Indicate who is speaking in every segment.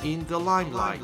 Speaker 1: in the limelight.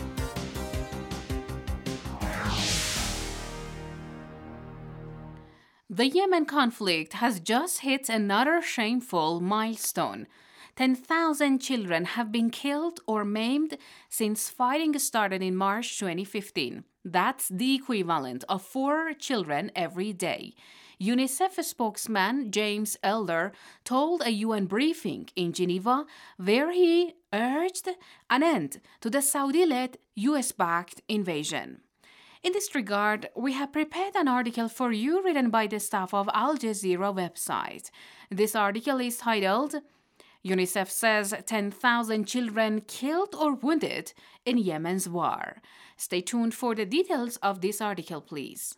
Speaker 2: The Yemen conflict has just hit another shameful milestone. 10,000 children have been killed or maimed since fighting started in March 2015. That's the equivalent of 4 children every day. UNICEF spokesman James Elder told a UN briefing in Geneva where he urged an end to the Saudi-led US-backed invasion. In this regard, we have prepared an article for you written by the staff of Al Jazeera website. This article is titled, UNICEF says 10,000 children killed or wounded in Yemen's war. Stay tuned for the details of this article, please.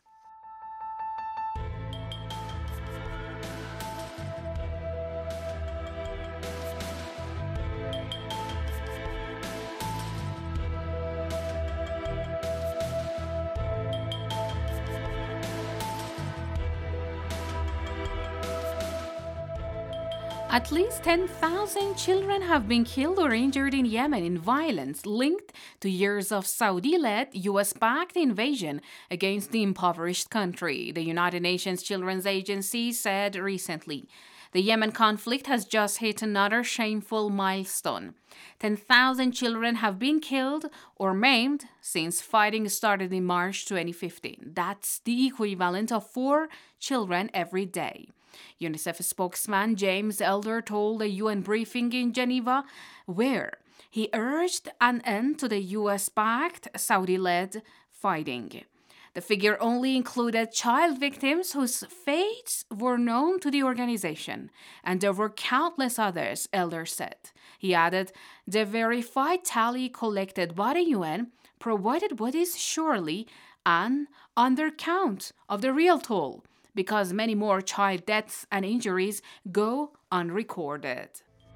Speaker 2: At least 10,000 children have been killed or injured in Yemen in violence linked to years of Saudi-led, US-backed invasion against the impoverished country, the United Nations Children's Agency said recently. The Yemen conflict has just hit another shameful milestone. 10,000 children have been killed or maimed since fighting started in March 2015. That's the equivalent of 4 children every day. UNICEF spokesman James Elder told a UN briefing in Geneva where he urged an end to the US-backed, Saudi-led fighting. The figure only included child victims whose fates were known to the organization, and there were countless others, Elder said. He added, the verified tally collected by the UN provided what is surely an undercount of the real toll, because many more child deaths and injuries go unrecorded.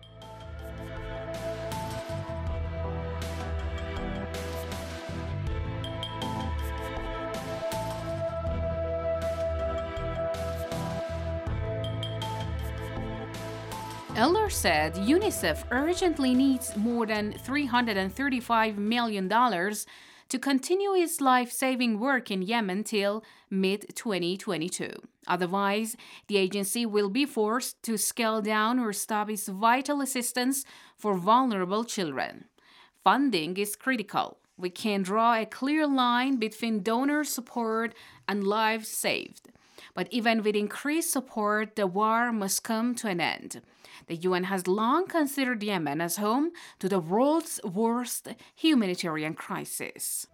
Speaker 2: Eller said UNICEF urgently needs more than $335 million to continue its life-saving work in Yemen till mid-2022. Otherwise, the agency will be forced to scale down or stop its vital assistance for vulnerable children. Funding is critical. We can draw a clear line between donor support and lives saved. But even with increased support, the war must come to an end. The UN has long considered Yemen as home to the world's worst humanitarian crisis.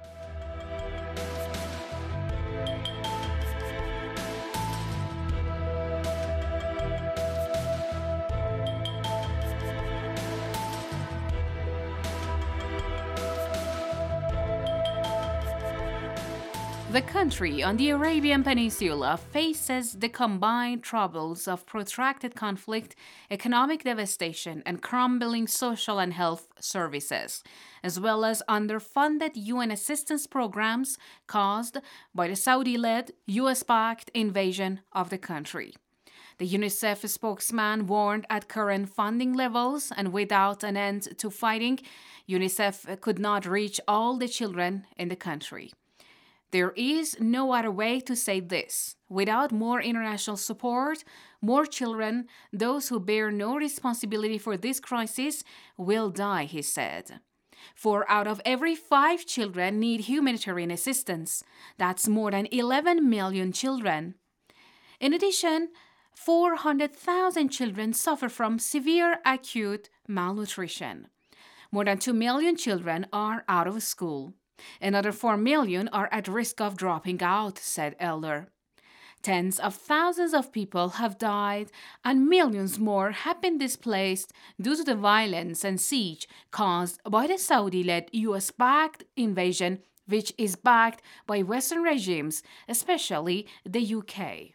Speaker 2: The country on the Arabian Peninsula faces the combined troubles of protracted conflict, economic devastation, and crumbling social and health services, as well as underfunded UN assistance programs caused by the Saudi-led, US-backed invasion of the country. The UNICEF spokesman warned at current funding levels and without an end to fighting, UNICEF could not reach all the children in the country. There is no other way to say this. Without more international support, more children, those who bear no responsibility for this crisis, will die, he said. 4 out of every 5 children need humanitarian assistance. That's more than 11 million children. In addition, 400,000 children suffer from severe acute malnutrition. More than 2 million children are out of school. Another 4 million are at risk of dropping out, said Elder. Tens of thousands of people have died and millions more have been displaced due to the violence and siege caused by the Saudi-led US-backed invasion, which is backed by Western regimes, especially the UK.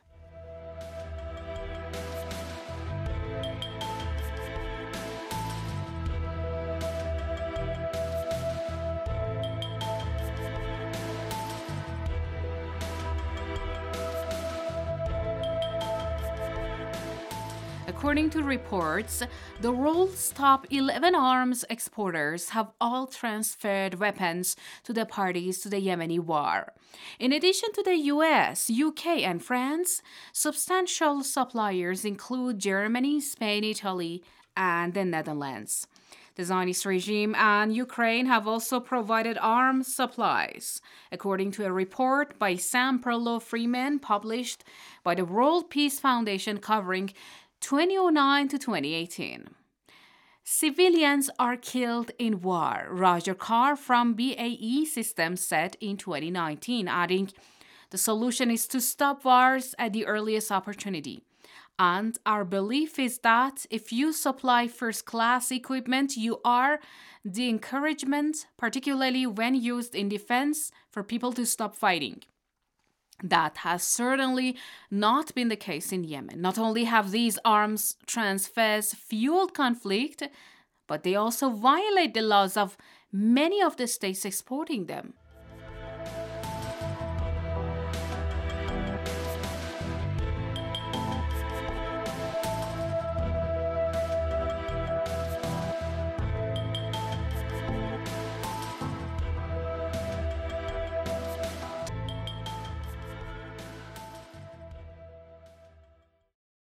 Speaker 2: according to reports, the world's top 11 arms exporters have all transferred weapons to the parties to the Yemeni war. In addition to the US, UK, and France, substantial suppliers include Germany, Spain, Italy, and the Netherlands. The Zionist regime and Ukraine have also provided arms supplies, according to a report by Sam Perlow-Freeman published by the World Peace Foundation covering 2009 to 2018. Civilians are killed in war, Roger Carr from BAE Systems said in 2019, adding, "The solution is to stop wars at the earliest opportunity. And our belief is that if you supply first-class equipment, you are the encouragement, particularly when used in defense, for people to stop fighting." That has certainly not been the case in Yemen. Not only have these arms transfers fueled conflict, but they also violate the laws of many of the states exporting them.